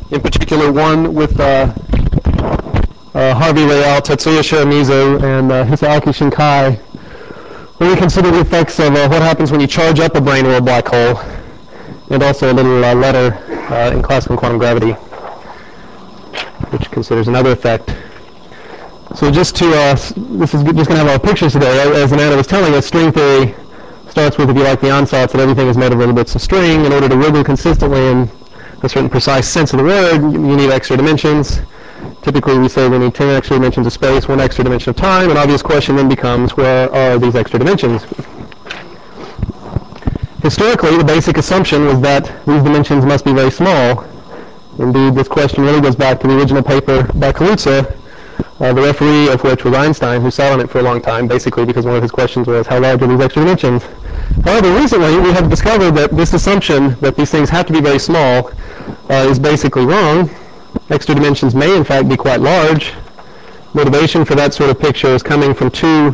in particular one with Harvey Real, Tetsuya Shiramizu, and Hisaaki Shinkai, where we consider the effects of what happens when you charge up a brane or a black hole, and also a little letter in classical quantum gravity, which considers another effect. So just to, this is just going to have our pictures today. As Amanda was telling us, string theory starts with, if you like, the onsets that everything is made of little bits of string. In order to wiggle consistently in a certain precise sense of the word, you need extra dimensions. Typically, we say we need 10 extra dimensions of space, 1 extra dimension of time. An obvious question then becomes, where are these extra dimensions? Historically, the basic assumption was that these dimensions must be very small. Indeed, this question really goes back to the original paper by Kaluza, the referee of which was Einstein, who sat on it for a long time, basically because one of his questions was, how large are these extra dimensions? However, recently we have discovered that this assumption that these things have to be very small is basically wrong. Extra dimensions may in fact be quite large. Motivation for that sort of picture is coming from two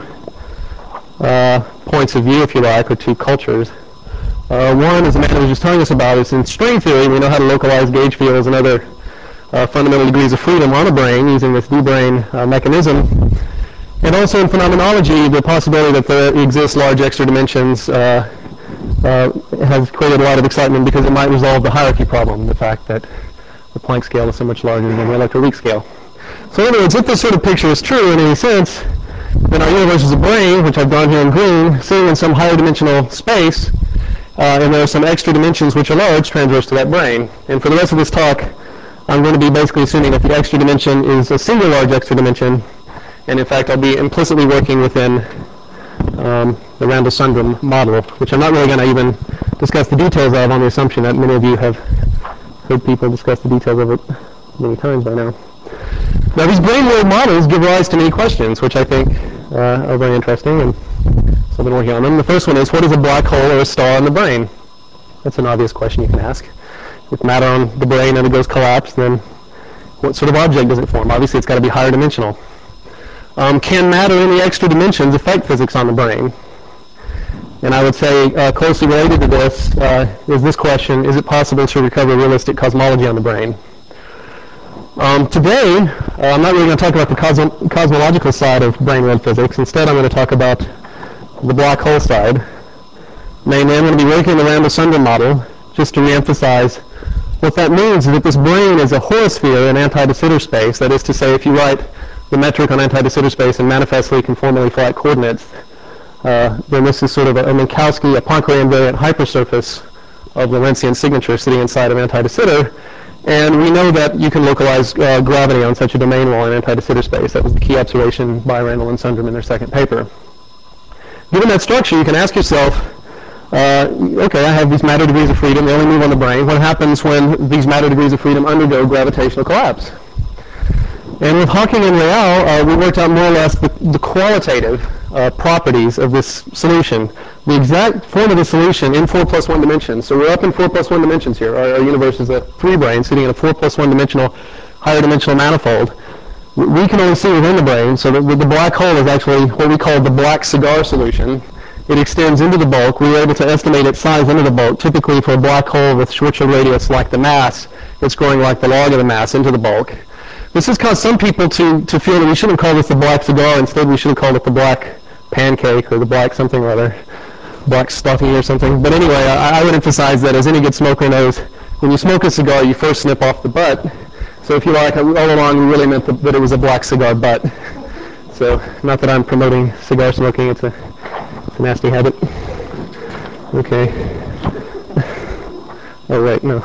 points of view, if you like, or two cultures. One, as Amanda was just telling us about, is in string theory, we know how to localize gauge fields and other fundamental degrees of freedom on a brane using this D-brane mechanism. And also in phenomenology, the possibility that there exist large extra dimensions has created a lot of excitement because it might resolve the hierarchy problem, the fact that the Planck scale is so much larger than the electroweak scale. So in other words, if this sort of picture is true in any sense, then our universe is a brane, which I've drawn here in green, sitting in some higher dimensional space, and there are some extra dimensions which are large transverse to that brane. And for the rest of this talk, I'm going to be basically assuming that the extra dimension is a single large extra dimension, and in fact I'll be implicitly working within the Randall-Sundrum model, which I'm not really going to even discuss the details of on the assumption that many of you have heard people discuss the details of it many times by now. Now these brane world models give rise to many questions, which I think are very interesting, and so I've been working on them. The first one is, what is a black hole or a star in the brane? That's an obvious question you can ask. If matter on the brane undergoes collapse, then what sort of object does it form? Obviously it's got to be higher dimensional. Can matter in the extra dimensions affect physics on the brane? And I would say closely related to this is this question, is it possible to recover realistic cosmology on the brane? Today, I'm not really going to talk about the cosmological side of brane world physics. Instead, I'm going to talk about the black hole side. Namely, I'm going to be working the Randall-Sundrum model just to reemphasize what that means is that this brane is a horosphere in anti-de Sitter space. That is to say, if you write the metric on anti-de Sitter space in manifestly conformally flat coordinates, then this is sort of a Minkowski, a Poincare invariant hypersurface of Lorentzian signature sitting inside of anti-de Sitter. And we know that you can localize gravity on such a domain wall in anti-de Sitter space. That was the key observation by Randall and Sundrum in their second paper. Given that structure, you can ask yourself, okay, I have these matter degrees of freedom. They only move on the brane. What happens when these matter degrees of freedom undergo gravitational collapse? And with Hawking and Real, we worked out more or less the qualitative properties of this solution. The exact form of the solution in 4+1 dimensions. So we're up in 4+1 dimensions here. Our universe is a 3-brane sitting in a 4+1 dimensional, higher dimensional manifold. We can only see within the brane, so the black hole is actually what we call the black cigar solution. It extends into the bulk. We were able to estimate its size into the bulk. Typically for a black hole with Schwarzschild radius like the mass, it's growing like the log of the mass into the bulk. This has caused some people to feel that we shouldn't call this the black cigar. Instead, we should have called it the black pancake or the black something or other, black stuffing or something. But anyway, I would emphasize that as any good smoker knows, when you smoke a cigar, you first snip off the butt. So if you like, all along we really meant that it was a black cigar butt. So not that I'm promoting cigar smoking, it's a nasty habit. Okay. Oh wait, no.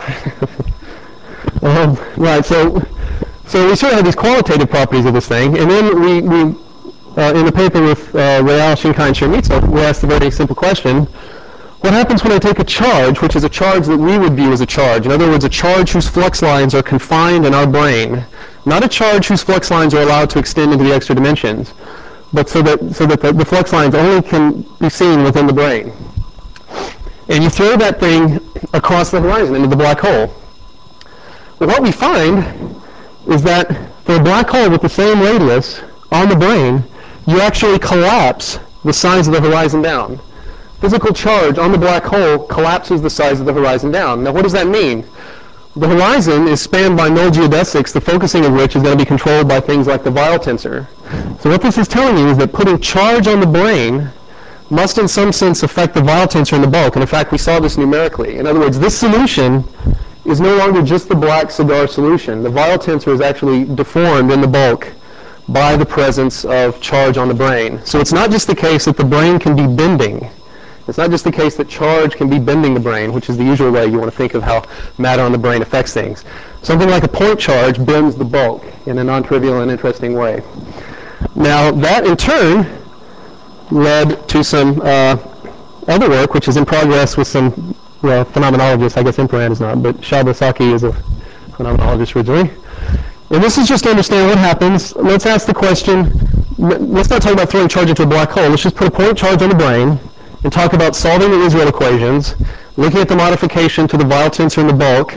Right, so we sort of have these qualitative properties of this thing, and then we in the paper with Real, Shinkai, and Shiramizu, we asked the very simple question, what happens when I take a charge, which is a charge that we would view as a charge? In other words, a charge whose flux lines are confined in our brane, not a charge whose flux lines are allowed to extend into the extra dimensions, but so that the flux lines only can be seen within the brane. And you throw that thing across the horizon into the black hole. Well, what we find is that for a black hole with the same radius on the brane, you actually collapse the size of the horizon down. Physical charge on the black hole collapses the size of the horizon down. Now, what does that mean? The horizon is spanned by null geodesics, the focusing of which is going to be controlled by things like the Weyl tensor. So what this is telling you is that putting charge on the brane must in some sense affect the Weyl tensor in the bulk. And in fact, we saw this numerically. In other words, this solution is no longer just the black cigar solution. The Weyl tensor is actually deformed in the bulk by the presence of charge on the brane. So it's not just the case that the brane can be bending. It's not just the case that charge can be bending the brane, which is the usual way you want to think of how matter on the brane affects things. Something like a point charge bends the bulk in a non-trivial and interesting way. Now, that in turn led to some other work, which is in progress with some phenomenologists. I guess Imperan is not, but Shiba is a phenomenologist originally. And this is just to understand what happens. Let's ask the question, let's not talk about throwing charge into a black hole. Let's just put a point charge on the brane and talk about solving the Israel equations, looking at the modification to the Weyl tensor in the bulk,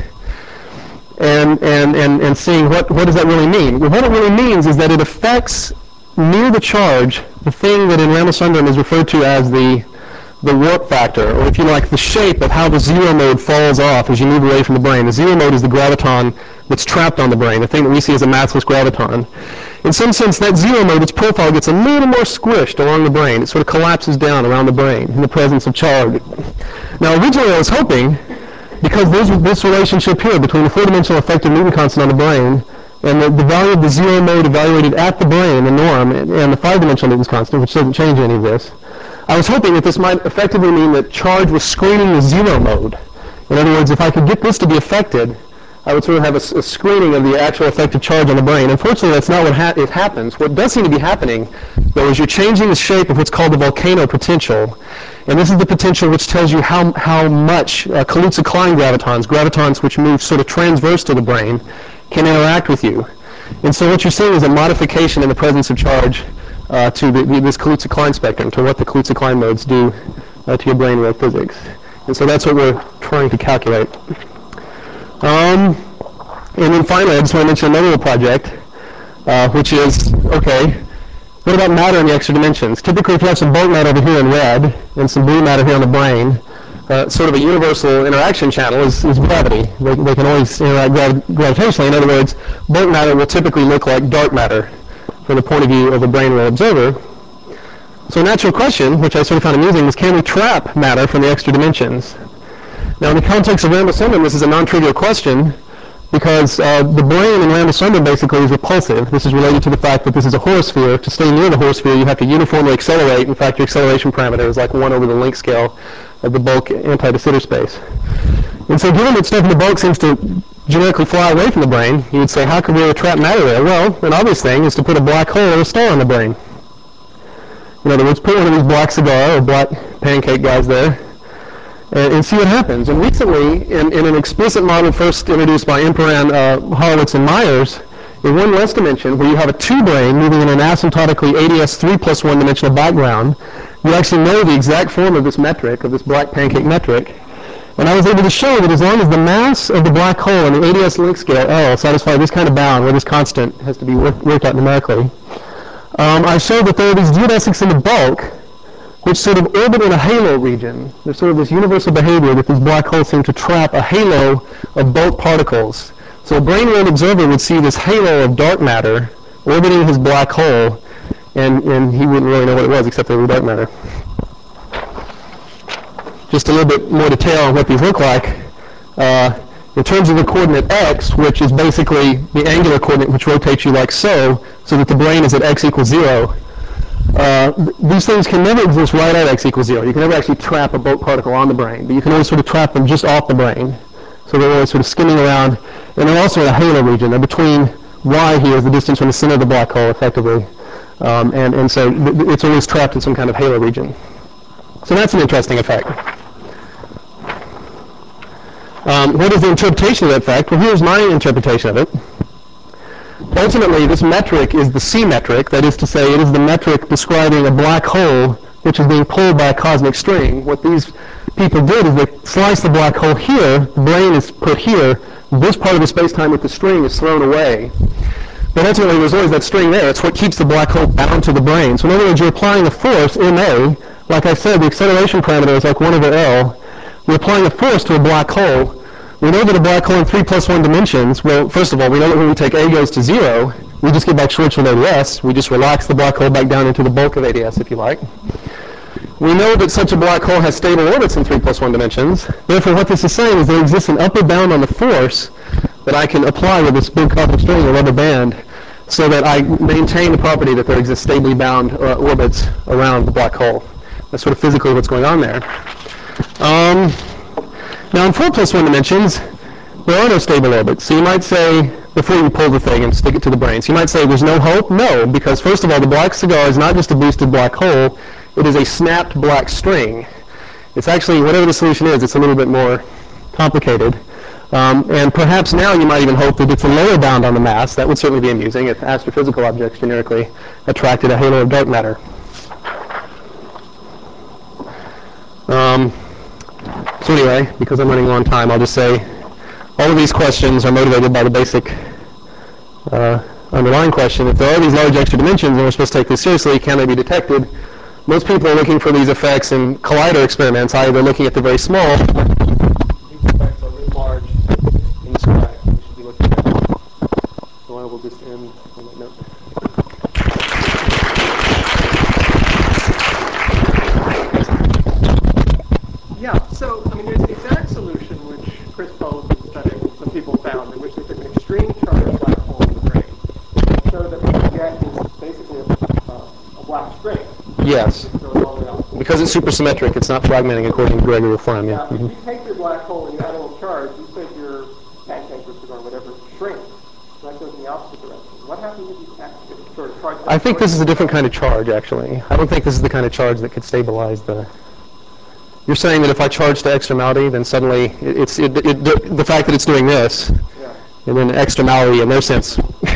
and seeing what does that really mean. Well, what it really means is that it affects near the charge the thing that in Ramachandran is referred to as the warp factor, or if you like, the shape of how the zero mode falls off as you move away from the brane. The zero mode is the graviton that's trapped on the brane, the thing that we see as a massless graviton. In some sense, that zero mode, its profile gets a little more squished along the brane. It sort of collapses down around the brane in the presence of charge. Now, originally I was hoping, because there's this relationship here between the four-dimensional effective Newton constant on the brane and the value of the zero mode evaluated at the brane, the norm, and the five-dimensional Newton's constant, which doesn't change any of this, I was hoping that this might effectively mean that charge was screening the zero mode. In other words, if I could get this to be affected, I would sort of have a screening of the actual effective charge on the brane. Unfortunately, that's not what happens. What does seem to be happening, though, is you're changing the shape of what's called the volcano potential. And this is the potential which tells you how much Kaluza-Klein gravitons which move sort of transverse to the brane, can interact with you. And so what you're seeing is a modification in the presence of charge to this Kaluza-Klein spectrum, to what the Kaluza-Klein modes do to your brane wave physics. And so that's what we're trying to calculate. And then finally, I just want to mention another little project, which is, okay, what about matter in the extra dimensions? Typically, if you have some bulk matter over here in red and some blue matter here on the brane, sort of a universal interaction channel is gravity. They can always interact gravitationally. In other words, bulk matter will typically look like dark matter from the point of view of a brane wave observer. So a natural question, which I sort of found amusing, is can we trap matter from the extra dimensions? Now, in the context of Ramachandran, this is a non-trivial question because the brane in Ramachandran basically is repulsive. This is related to the fact that this is a horosphere. To stay near the horosphere, you have to uniformly accelerate. In fact, your acceleration parameter is like 1 over the length scale of the bulk anti-de Sitter space. And so given that stuff in the bulk seems to generically fly away from the brane, you would say, how can we trap matter there? Well, an obvious thing is to put a black hole or a star on the brane. In other words, put one of these black cigar or black pancake guys there and see what happens. And recently, in an explicit model first introduced by Imperan, Horowitz, and Myers, in one less dimension, where you have a two-brane moving in an asymptotically ADS 3 plus 1 dimensional background, you actually know the exact form of this metric, of this black pancake metric. And I was able to show that as long as the mass of the black hole in the ADS length scale, L, satisfy this kind of bound, where this constant has to be worked out numerically, I showed that there are these geodesics in the bulk which sort of orbit in a halo region. There's sort of this universal behavior that these black holes seem to trap a halo of bulk particles. So a brane wave observer would see this halo of dark matter orbiting his black hole, and he wouldn't really know what it was except that it was dark matter. Just a little bit more detail on what these look like. In terms of the coordinate x, which is basically the angular coordinate which rotates you like so that the brane is at x equals 0, these things can never exist right at x equals 0. You can never actually trap a bulk particle on the brane, but you can always sort of trap them just off the brane. So they're always sort of skimming around, and they're also in a halo region. They're between y here is the distance from the center of the black hole, effectively. And so it's always trapped in some kind of halo region. So that's an interesting effect. What is the interpretation of that fact? Well, here's my interpretation of it. Ultimately, this metric is the C metric. That is to say, it is the metric describing a black hole which is being pulled by a cosmic string. What these people did is they sliced the black hole here, the brane is put here, this part of the space-time with the string is thrown away. But ultimately, there's always that string there. It's what keeps the black hole bound to the brane. So in other words, you're applying a force, ma. Like I said, the acceleration parameter is like 1 over L. You're applying a force to a black hole, We know that a black hole in 3 plus 1 dimensions, well, first of all, we know that when we take A goes to 0, we just get back Schwarzschild ADS. We just relax the black hole back down into the bulk of ADS, if you like. We know that such a black hole has stable orbits in 3 plus 1 dimensions. Therefore, what this is saying is there exists an upper bound on the force that I can apply with this big cosmic string or rubber band so that I maintain the property that there exists stably bound orbits around the black hole. That's sort of physically what's going on there. Now, in 4 plus 1 dimensions, there are no stable orbits. So you might say, before you pull the thing and stick it to the brain, so you might say there's no hope? No, because first of all, the black cigar is not just a boosted black hole. It is a snapped black string. It's actually, whatever the solution is, it's a little bit more complicated. And perhaps now you might even hope that it's a lower bound on the mass. That would certainly be amusing if astrophysical objects generically attracted a halo of dark matter. So anyway, because I'm running low on time, I'll just say all of these questions are motivated by the basic underlying question. If there are these large extra dimensions and we're supposed to take this seriously, can they be detected? Most people are looking for these effects in collider experiments, either they're looking at the very small. These effects are writ large in the sky. We should be looking at them. So I will just end on that note. Yeah, so I mean, there's an exact solution which Chris Bowles was studying and some people found, in which they took an extreme charged black hole in the brain and showed that what you get is basically a black string. Yes. Because it's supersymmetric, it's not fragmenting according to Gregory Flam. Yeah. If you take your black hole and you add a little charge, you said your pancake or cigar or whatever shrinks. So that goes in the opposite direction. What happens if you sort of charge that? I think this is a different kind of charge, actually. I don't think this is the kind of charge that could stabilize the... You're saying that if I charge to extremality, then suddenly the fact that it's doing this, yeah. And then extremality in their sense.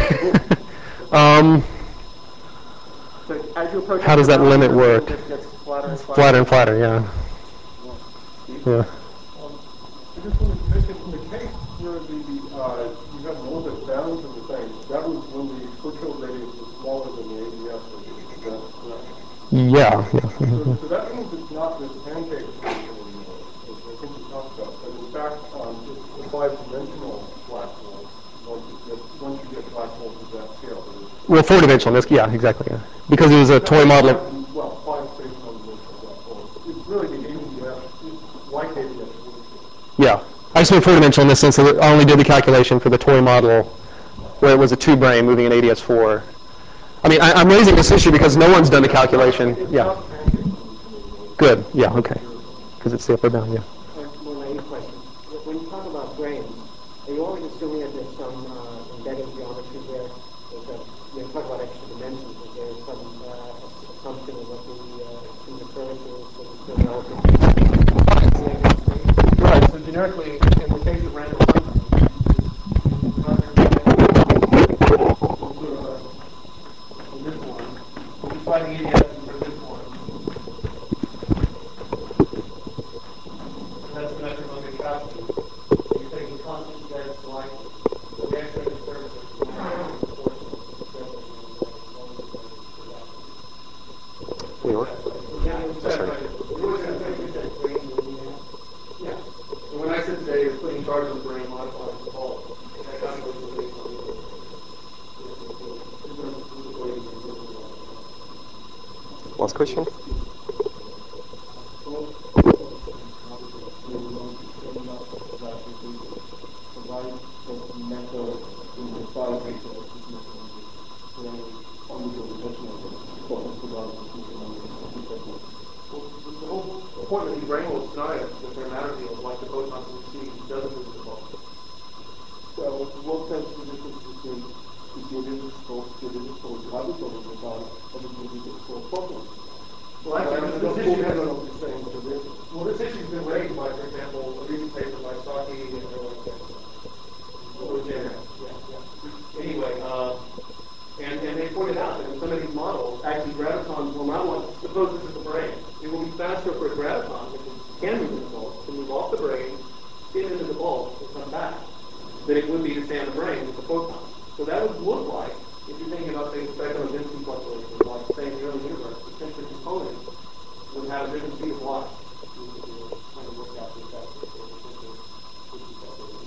So as you approach, how does that limit work? It gets flatter and flatter. Flatter and flatter, yeah. Yeah. I just wanted to mention, in the case where you have an orbit bound to the thing, that was when the Schwarzschild radius was smaller than the ADS radius. Is that correct? Yeah. So that means it's not this pancake solution anymore, as I think we talked about. But in fact, it's a five-dimensional black hole once you get black holes of that scale. Well, four-dimensional, yeah, exactly. Yeah. Because it was a toy model. Well, five space-one-dimensional black holes. It's really the ADS, it's like ADS. Yeah. I just mean four-dimensional in the sense that I only did the calculation for the toy model where it was a two-brain moving an ADS-4. I mean, I'm raising this issue because no one's done the calculation. Yeah. Good. Yeah, okay. Because it's the upper bound, yeah. More naive question. When you talk about brains, are you always assuming that there's some embedded geometry there? You talk about extra dimensions, is there some assumption of what the curvature is, so it's still relative to space? Right, so generically, in the case of random photons, this one, if you slide the ADS for this one, and that's the metric on Minkowski, you're taking constant Z slightly. So the x-ray curvature is not proportional to the Z We are? Yeah. And when I said today, it's putting charge on the brain modifies the bulk. That calculation is based on the Last question? The whole point of these Rayleigh scenarios is that their matter field, like the photons we see, doesn't move the bulk. Well, what sense the difference between the divisible gravitational photon and the divisible photon? Well, actually, this issue's been raised by, for example, a recent paper by Starkey and Anyway, and they pointed out that in some of these models, actually gravitons will not want, suppose this is the brain, it will be faster for a graviton, which can move in the bulk, to move off the brain, spin into the bulk, and come back, than it would be to stay on the brain with the photon. So that would look like, if you're thinking about, say, the spectrum of density fluctuations, like, say, in the early universe, potentially components would have a different speed of light. Trying to work out the effect of potential density fluctuations.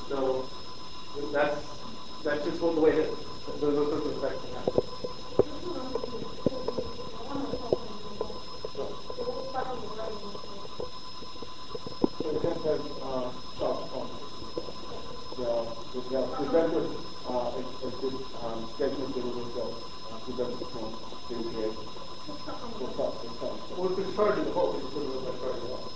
that's just the way it is. Those sorts of effects can happen. So it just has sharp contrast. The center is this statement that was presented from the NPA. Well, it's charged in the hole. You just put it in that charge wall.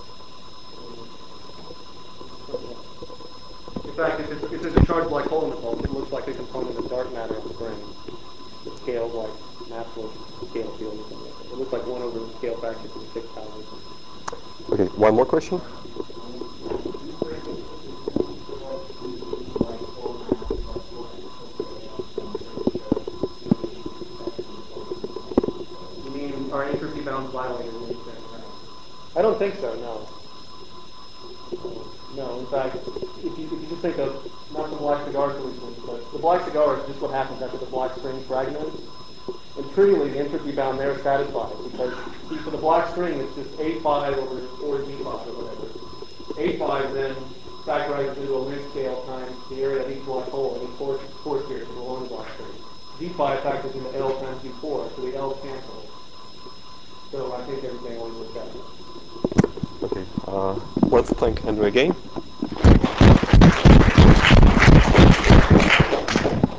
In fact, if there's a charged black hole in the pulse, it looks like a component of dark matter on the brain. It scales like Maxwell's scale field or something like that. It looks like 1 over the scale factor to the 6,000. Okay, one more question? You mean our entropy bound violator? I don't think so, no. No, in fact, if you just think of, not the black cigar for instance, but the black cigar is just what happens after the black string fragments. And trivially, the entropy bound there is satisfied because, see, for the black string, it's just A5 over 4G5 or whatever. A5 then factorizes into a length scale times the area of each black hole, and force here to the long black string. G5 factors into L times G4, so the L cancel. So I think everything always works out. Okay, let's thank Andrew again.